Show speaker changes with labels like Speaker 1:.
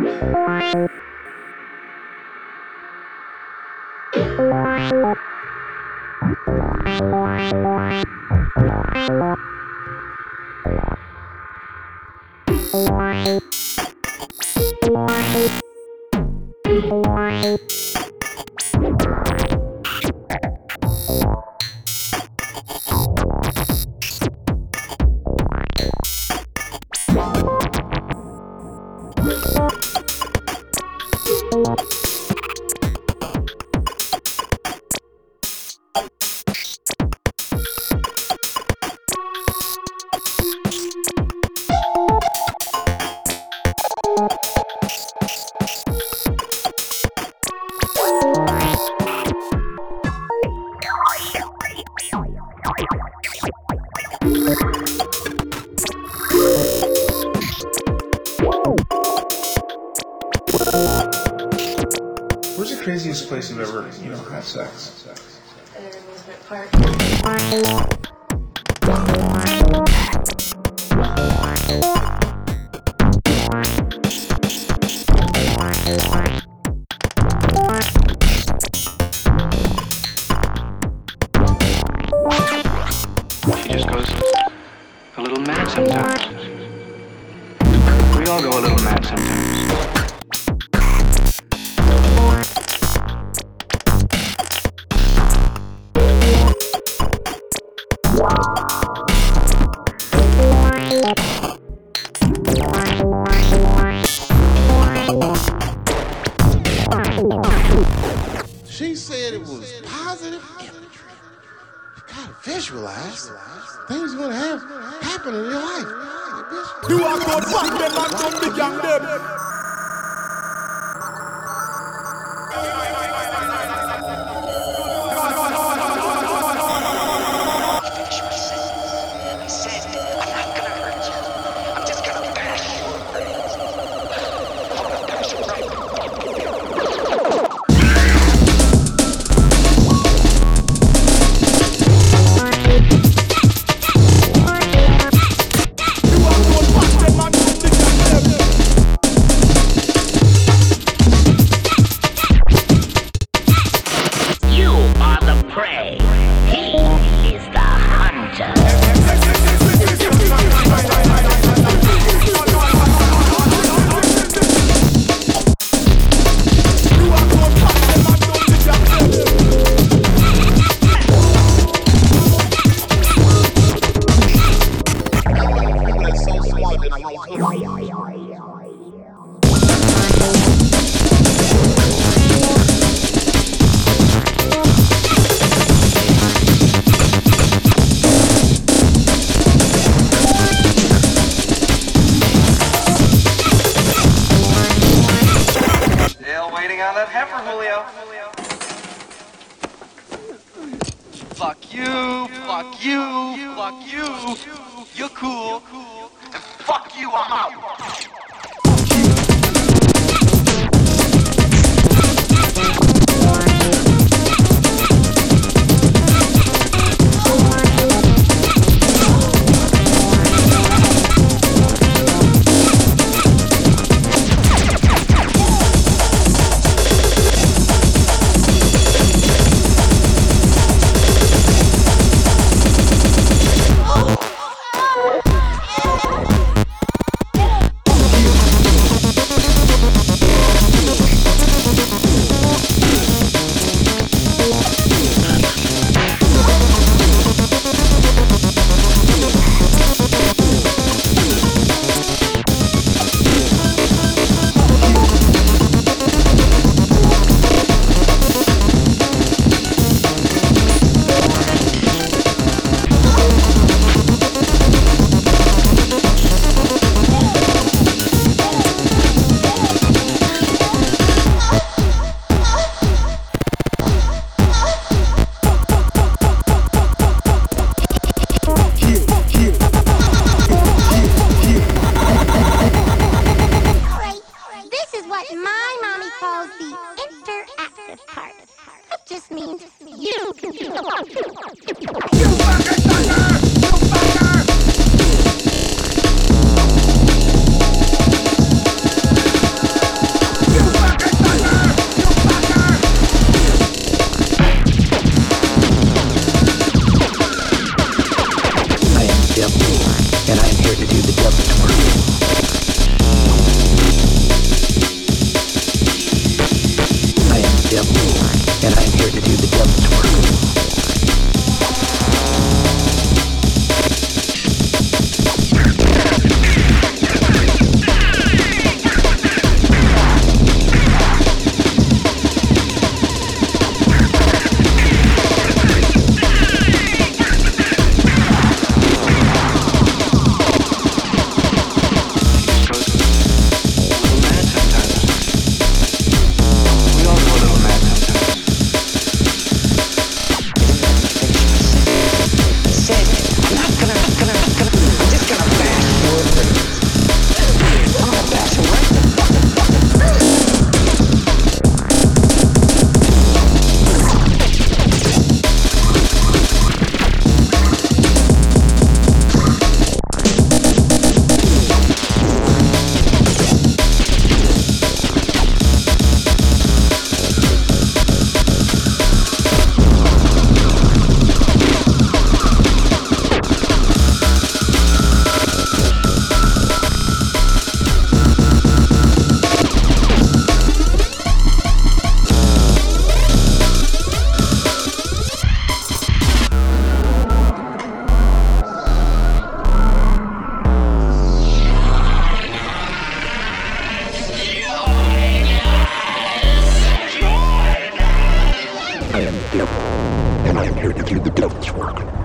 Speaker 1: Where's the craziest place you've ever, had sex?
Speaker 2: Amusement park.
Speaker 3: He just goes a little mad sometimes. We all go a little mad sometimes.
Speaker 4: She said it was positive imagery. You gotta visualize things gonna happen in your life.
Speaker 5: You are good back them and come the gang them.
Speaker 6: Finish my sentence. I said, I'm not gonna hurt you. I'm just gonna bash your brains. I'm gonna bash your brains.
Speaker 3: Still waiting on that heifer, Julio. Fuck you, fuck you, fuck you. You're cool. And fuck you, I'm out.
Speaker 7: and I am here to do the devil's work. I am the devil, and I am here to do the devil's work. I am the devil, and I am here to do the devil's work.